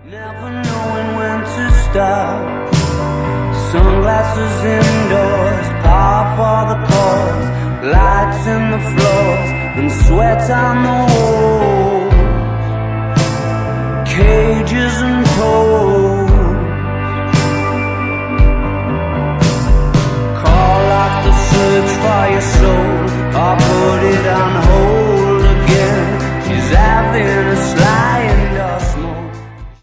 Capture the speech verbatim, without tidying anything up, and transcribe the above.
Never knowing when to stop. Sunglasses indoors, power for the cause, lights in the floors and sweat on the walls, cages and poles. Call out the search for your soul, or put it on hold.